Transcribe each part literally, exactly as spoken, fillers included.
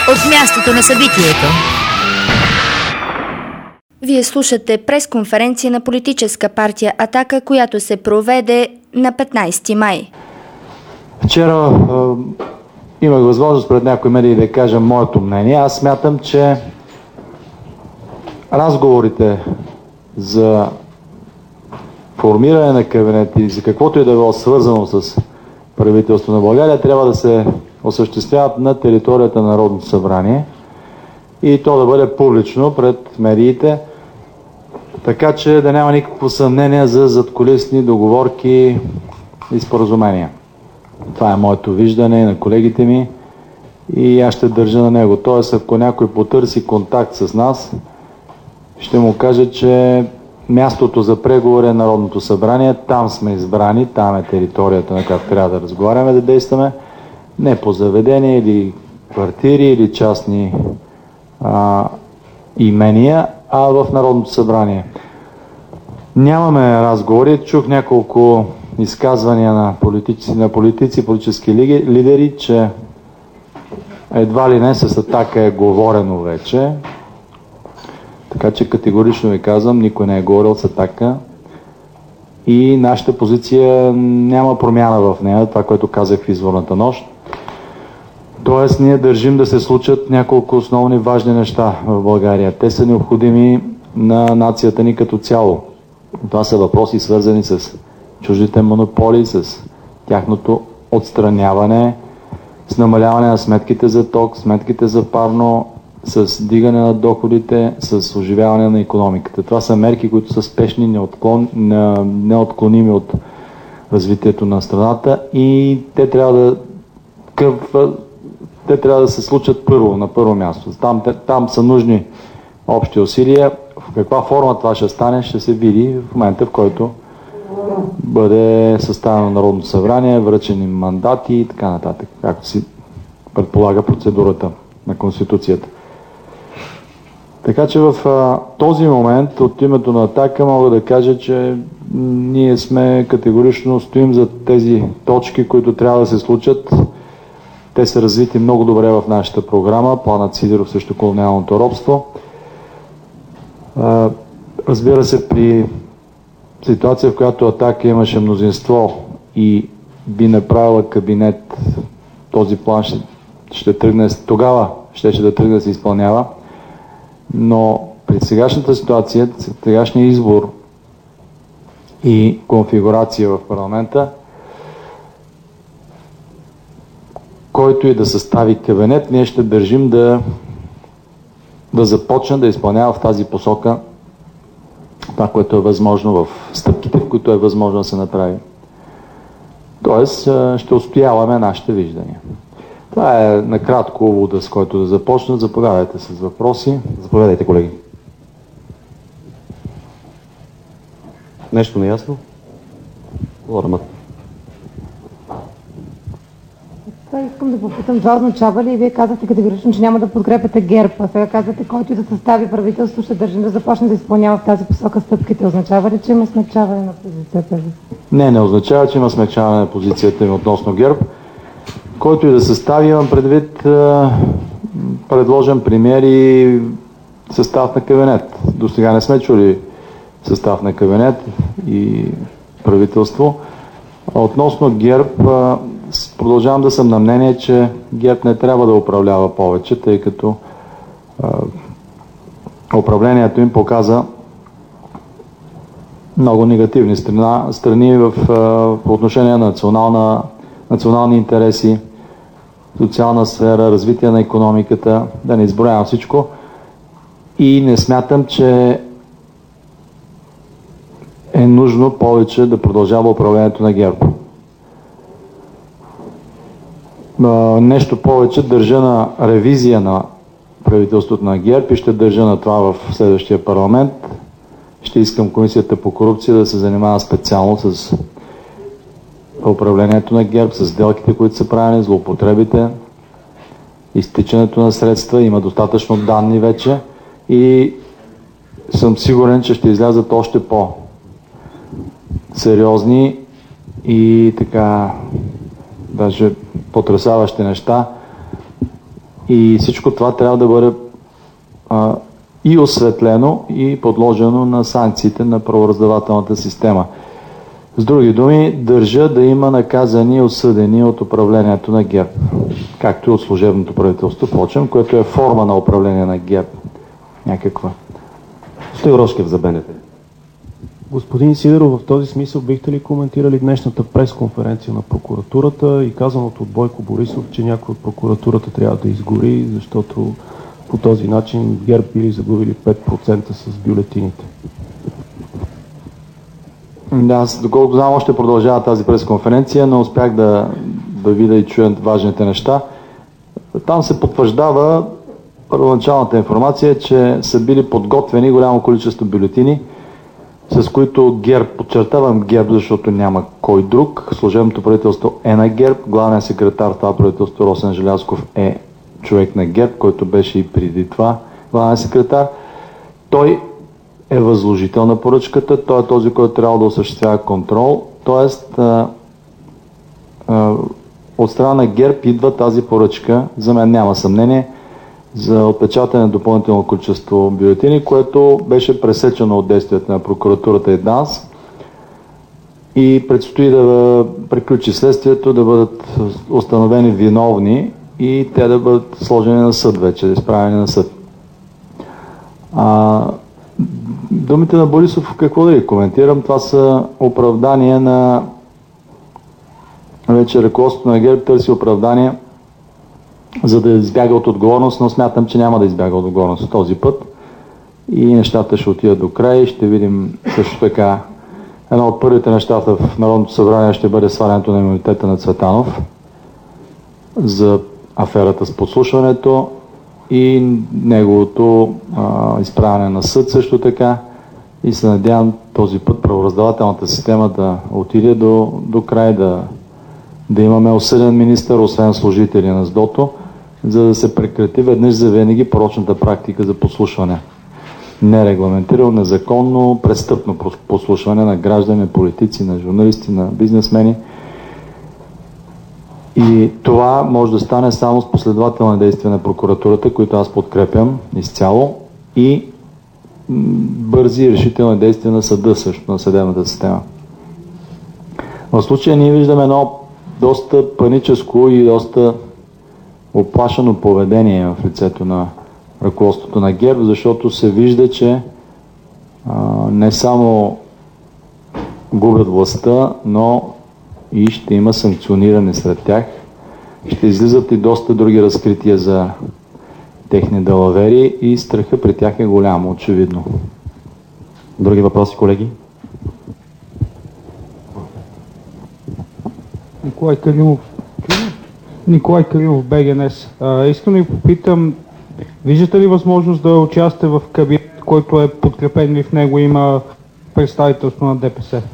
от мястото на събитието. Вие слушате пресконференция на политическа партия „Атака“, която се проведе на петнайсети май. Вчера е, имах възможност пред някои медии да кажа моето мнение. Аз смятам, че разговорите за формиране на кабинет и за каквото и да било свързано с правителство на България трябва да се осъществяват на територията на Народното събрание и то да бъде публично пред медиите, така че да няма никакво съмнение за задкулисни договорки и споразумения. Това е моето виждане на колегите ми и аз ще държа на него. Тоест, ако някой потърси контакт с нас, ще му кажа, че мястото за преговори е Народното събрание. Там сме избрани, там е територията, на която трябва да разговаряме, да действаме. Не по заведения или квартири или частни а, имения, а в Народното събрание. Нямаме разговори. Чух няколко изказвания на политици, на политици, политически лидери, че едва ли не с „Атака“ е говорено вече. Така че категорично ви казвам, никой не е говорил с „Атака“ и нашата позиция няма промяна в нея, това, което казах в изборната нощ. Тоест, ние държим да се случат няколко основни важни неща в България. Те са необходими на нацията ни като цяло. Това са въпроси, свързани с чуждите монополи, с тяхното отстраняване, с намаляване на сметките за ток, сметките за парно, с дигане на доходите, с оживяване на икономиката. Това са мерки, които са спешни, неотклон, неотклоними от развитието на страната и те трябва да, къв, те трябва да се случат първо, на първо място. Там, там са нужни общи усилия. В каква форма това ще стане, ще се види в момента, в който бъде съставено Народното събрание, връчени мандати и така нататък, както си предполага процедурата на Конституцията. Така че в а, този момент от името на „Атака“ мога да кажа, че ние сме категорично стоим за тези точки, които трябва да се случат. Те са развити много добре в нашата програма, планът Сидеров срещу колониалното робство. А, разбира се, при ситуация, в която „Атака“ имаше мнозинство и би направила кабинет, този план ще, ще тръгне, тогава ще, ще да тръгне да се изпълнява. Но при сегашната ситуация, сегашния избор и конфигурация в парламента, който и да състави кабинет, ние ще държим да, да започне да изпълнява в тази посока това, което е възможно в стъпките, в които е възможно да се направи. Тоест, ще устояваме нашите виждания. Това е накратко увода, с който да започна. Заповядайте с въпроси. Заповядайте, колеги. Нещо неясно? Лорма. Това искам да попитам, това означава ли и вие казахте категорично, че няма да подкрепяте ГЕРБ, а сега казвате, който и да състави правителство, ще държим да започне да изпълнява в тази посока стъпките. Означава ли, че има смекчаване на позицията ви? Не, не означава, че има смекчаване на позицията ми относно ГЕРБ. Който и да състави, имам предвид предложен премиер и състав на кабинет. До сега не сме чули състав на кабинет и правителство. Относно ГЕРБ, продължавам да съм на мнение, че ГЕРБ не трябва да управлява повече, тъй като управлението им показа много негативни страна, страни в, по отношение на национална, национални интереси, социална сфера, развитие на икономиката, да не изброявам всичко. И не смятам, че е нужно повече да продължава управлението на ГЕРБ. Нещо повече, държа на ревизия на правителството на ГЕРБ и ще държа на това в следващия парламент. Ще искам Комисията по корупция да се занимава специално с управлението на ГЕРБ, с сделките, които са правени, злоупотребите, изтичането на средства. Има достатъчно данни вече и съм сигурен, че ще излязат още по-сериозни и така даже потресаващи неща И всичко това трябва да бъде а, и осветлено, и подложено на санкциите на правораздавателната система. С други думи, държа да има наказани и осъдени от управлението на ГЕРБ, както и от служебното правителство, впрочем, което е форма на управление на ГЕРБ. Някаква. Стоил Рошкев за БНТ. Господин Сидеров, в този смисъл бихте ли коментирали днешната пресконференция на прокуратурата и казаното от Бойко Борисов, че някой от прокуратурата трябва да изгори, защото по този начин ГЕРБ били загубили пет процента с бюлетините? Да, аз доколкото знам, още продължава тази пресконференция, но успях да, да видя и чуя важните неща. Там се потвърждава първоначалната информация, че са били подготвени голямо количество бюлетини, с които ГЕРБ, подчертавам ГЕРБ, защото няма кой друг, служебното правителство е на ГЕРБ, главният секретар в това правителство Росен Желязков е човек на ГЕРБ, който беше и преди това главен секретар. Той е възложител на поръчката, той е този, който трябва да осъществява контрол, т.е. от страна на ГЕРБ идва тази поръчка, за мен няма съмнение, за отпечатане на допълнително количество бюлетини, което беше пресечено от действията на прокуратурата и ДАНС и предстои да приключи следствието, да бъдат установени виновни и те да бъдат сложени на съд вече, да изправени на съд. А, думите на Борисов, какво да ги коментирам, това са оправдания на вече ръководството на ГЕРБ търси оправдание, за да избяга от отговорност, но смятам, че няма да избяга от отговорност този път и нещата ще отидат до край. Ще видим също така едно от първите неща в Народното събрание ще бъде свалянето на имунитета на Цветанов за аферата с подслушването и неговото а, изправяне на съд също така и се надявам този път правораздавателната система да отиде до, до край, да, да имаме осъден министър, освен служители на СДОТО, за да се прекрати веднъж за винаги порочната практика за подслушване. Нерегламентирано, незаконно, престъпно подслушване на граждани, политици, на журналисти, на бизнесмени. И това може да стане само с последователни действия на прокуратурата, които аз подкрепям изцяло, и бързи и решителни действия на съда, също на съдебната система. В случая ние виждаме едно доста паническо и доста оплашено поведение в лицето на ръководството на ГЕРБ, защото се вижда, че а, не само губят властта, но и ще има санкциониране сред тях. Ще излизат и доста други разкрития за техни далавери и страха при тях е голямо, очевидно. Други въпроси, колеги? Николай Калимов. Николай Калимов, БГНС. А, искам да ви попитам, виждате ли възможност да участвате в кабинет, който е подкрепен и в него има представителство на ДПС?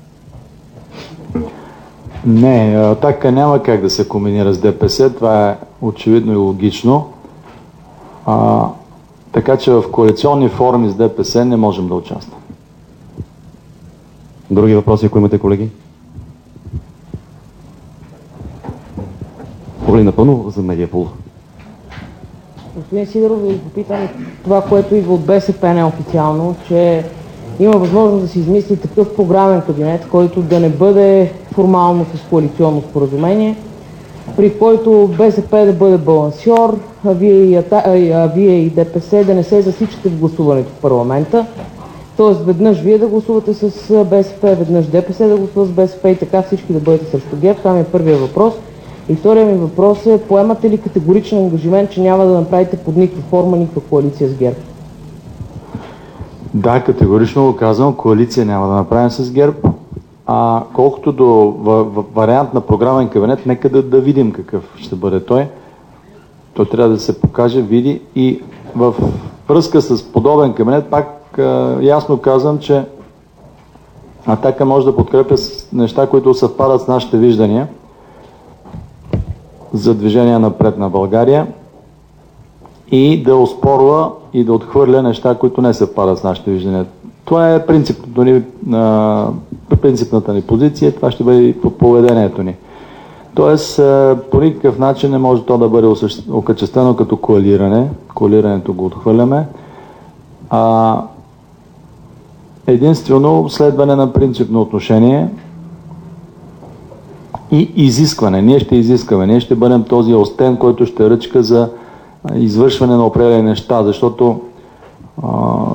Не, Атака няма как да се комбинира с ДПС, това е очевидно и логично. А, така че в коалиционни форми с ДПС не можем да участваме. Други въпроси, ако имате, колеги? Полина Пънов за Медиапол. Господин Сидеров, да ви попитам това, което идва от БСП неофициално, че има възможност да се измисли такъв програмен кабинет, който да не бъде формално с коалиционно споразумение, при който БСП да бъде балансьор, а вие и, а вие и ДПС да не се засичате в гласуването в парламента. Тоест веднъж вие да гласувате с БСП, веднъж ДПС да гласува с БСП и така всички да бъдете срещу ГЕРБ. Това ми е първият въпрос. И втория ми въпрос е, поемате ли категоричен ангажимент, че няма да направите под никаква форма никаква коалиция с ГЕРБ? Да, категорично го казвам, коалиция няма да направим с ГЕРБ. А колкото до в, в, вариант на програмен кабинет, нека да, да видим какъв ще бъде той. Той трябва да се покаже, види и в връзка с подобен кабинет пак а, ясно казвам, че Атака може да подкрепя с неща, които съвпадат с нашите виждания за движение напред на България и да оспорва и да отхвърля неща, които не съвпадат с нашите виждания. Това е принципната ни, принципната ни позиция, това ще бъде и поведението ни. Тоест, по никакъв начин не може то да бъде окачествено като коалиране. Коалирането го отхвърляме. А единствено следване на принципно отношение и изискване. Ние ще изискаме. Ние ще бъдем този остен, който ще ръчка за извършване на определени неща, защото а,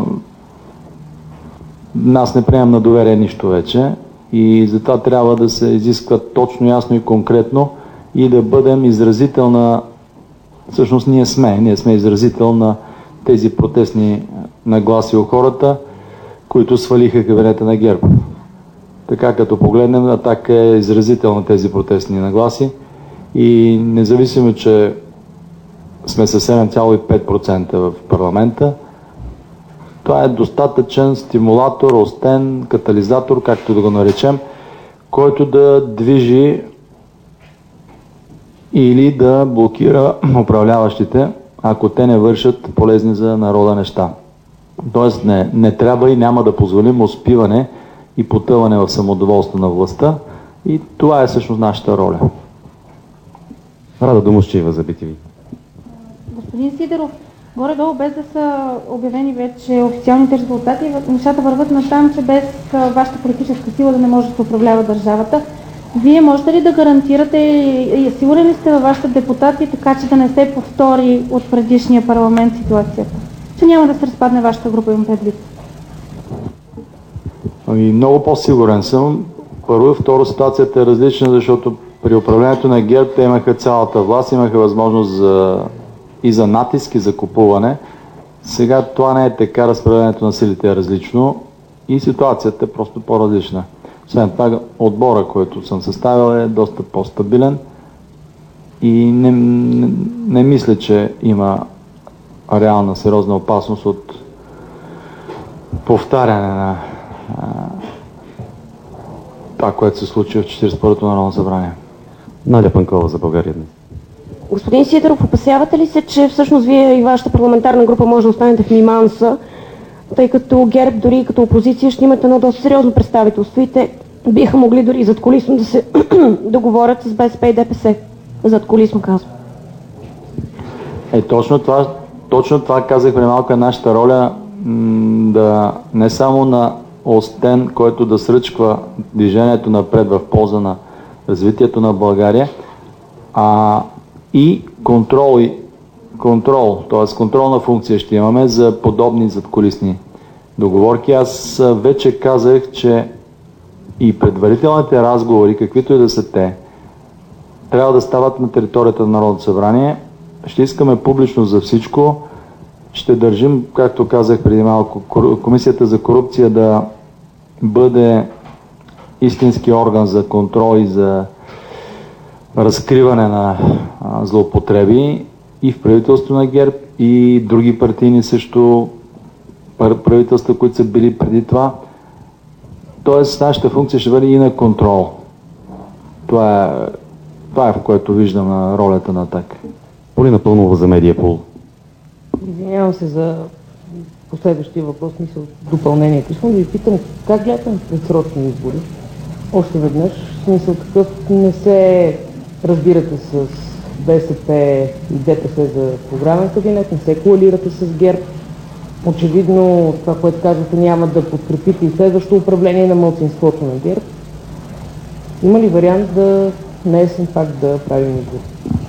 нас не приемам на доверие нищо вече и затова трябва да се изисква точно, ясно и конкретно и да бъдем изразител на... Всъщност ние сме. Ние сме изразител на тези протестни нагласи у хората, които свалиха кабинета на ГЕРБ. Така като погледнем, Атака е изразител на тези протестни нагласи и независимо, че сме със седем цяло и пет процента в парламента, това е достатъчен стимулатор, остен, катализатор, както да го наречем, който да движи или да блокира управляващите, ако те не вършат полезни за народа неща. Тоест не, не трябва и няма да позволим успиване и потъване в самодоволство на властта и това е всъщност нашата роля. Рада Домусчиева за би ти ви. Господин Сидеров, горе-долу без да са обявени вече официалните резултати, нещата върват натам, че без вашата политическа сила да не може да се управлява държавата. Вие можете ли да гарантирате и сигурен ли сте във вашите депутати, така че да не се повтори от предишния парламент ситуацията? Че няма да се разпадне вашата група, имам предвид? Ами, много по-сигурен съм. Първо и второ, ситуацията е различна, защото при управлението на ГЕРБ те имаха цялата власт, имаха възможност за, и за натиск, и за купуване. Сега това не е така, разпределението на силите е различно и ситуацията е просто по-различна. Освен това, отбора, който съм съставил, е доста по-стабилен и не, не, не мисля, че има реална, сериозна опасност от повтаряне на а, това, което се случи в четиридесет и първото Народно събрание. Надя Панкова за България днес. Господин Сидеров, опасявате ли се, че всъщност вие и вашата парламентарна група може да останете в миманса, тъй като ГЕРБ дори и като опозиция ще имат едно доста сериозно представителство и те биха могли дори задкулисно да се договорят с БСП и ДПС? Задкулисно казвам. Е, точно това, точно това казах преди малко е нашата роля, м- да не само на остен, който да сръчква движението напред в полза на развитието на България, а и контрол, и контрол, т.е. контролна функция ще имаме за подобни задкулисни договорки. Аз вече казах, че и предварителните разговори, каквито и да са те, трябва да стават на територията на Народното събрание. Ще искаме публично за всичко. Ще държим, както казах преди малко, Комисията за корупция да бъде истински орган за контрол и за разкриване на а, злоупотреби и в правителство на ГЕРБ, и други партийни също правителства, които са били преди това. Тоест, нашата функция ще бъде и на контрол. Това е, това е в което виждам на ролята на Атака. Полина Пълнова за Медиапол. Извинявам се за последващия въпрос, мисля допълнението. Искам да ви питам, как гледате на предсрочни избори? Още веднъж, в смисъл такъв, не се разбирате с БСП и ДПС за програмен кабинет, не се коалирате с ГЕРБ. Очевидно, това, което казвате, няма да подкрепите и следващото управление на малцинството на ГЕРБ. Има ли вариант да на есен пак да правим избори?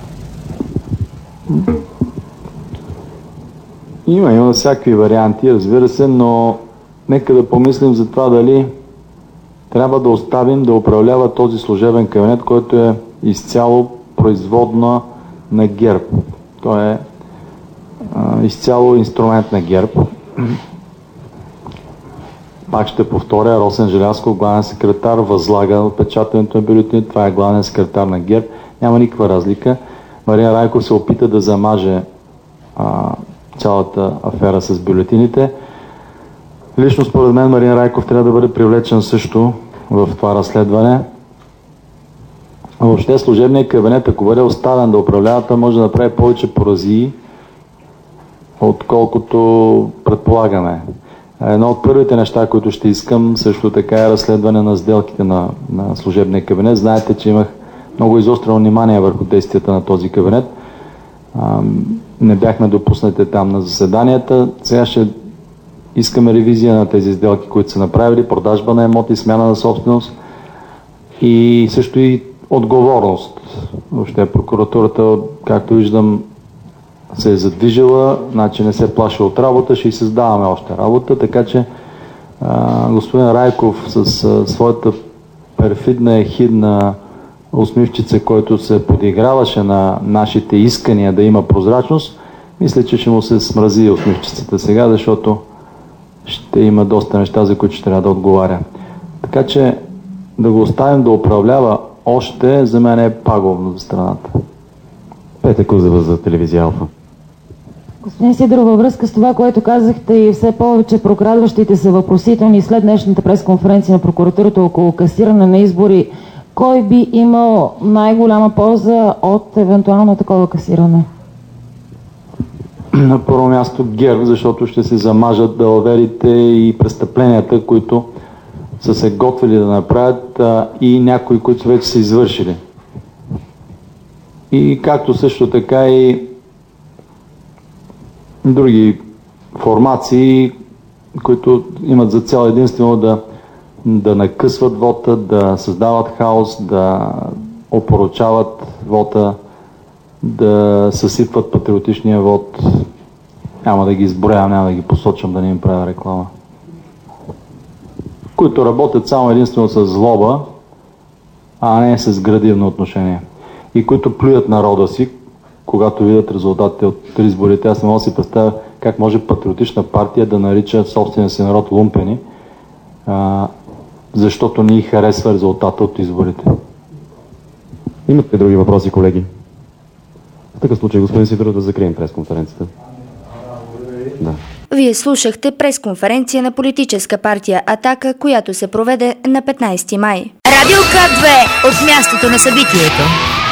Има, има всякакви варианти, разбира се, но нека да помислим за това дали трябва да оставим да управлява този служебен кабинет, който е изцяло производна на ГЕРБ. Той е а, изцяло инструмент на ГЕРБ. Пак ще повторя, Росен Желязков, главен секретар, възлага отпечатането на бюлетини. Това е главен секретар на ГЕРБ. Няма никаква разлика. Мария Райков се опита да замаже а, цялата афера с бюлетините. Лично според мен Марин Райков трябва да бъде привлечен също в това разследване. Въобще служебният кабинет, ако бъде оставен да управлява, той може да направи повече поразии, отколкото предполагаме. Едно от първите неща, които ще искам, също така е разследване на сделките на, на служебния кабинет. Знаете, че имах много изострено внимание върху действията на този кабинет. А, не бяхме допуснати там на заседанията. Сега ще искаме ревизия на тези сделки, които са направили, продажба на имоти, смяна на собственост и също и отговорност. Въобще прокуратурата, както виждам, се е задвижила, значи не се плаши от работа, ще и създаваме още работа, така че а, господин Райков с а, своята перфидна, ехидна усмивчица, който се подиграваше на нашите искания да има прозрачност, мисля, че ще му се смрази усмивчицата сега, защото ще има доста неща, за които ще трябва да отговаря. Така че да го оставим да управлява още, за мен е пагубно за страната. Петя Кузева за телевизия Алфа. Господин Сидеров, във връзка с това, което казахте и все повече прокрадващите са въпросителни след днешната пресконференция на прокуратурата около касиране на избори, кой би имал най-голяма полза от евентуално такова касиране? На първо място ГЕРБ, защото ще се замажат далаверите и престъпленията, които са се готвили да направят а, и някои, които вече са извършили. И както също така и други формации, които имат за цел единствено да, да накъсват вота, да създават хаос, да опорочават вота, да съсипват патриотичния вод. Няма да ги изброявам, няма да ги посочвам, да не им правя реклама. Които работят само единствено с злоба, а не с градивно отношение. И които плюят народа си, когато видят резултатите от изборите. Аз не мога да си представя как може патриотична партия да нарича собствения си народ лумпени, а, защото ни харесва резултата от изборите. Имате други въпроси, колеги? В такъв случай, господин Сидеров, да закрием пресконференцията. Да. Вие слушахте пресконференция на политическа партия „Атака“, която се проведе на петнайсети май. Радио К две от мястото на събитието.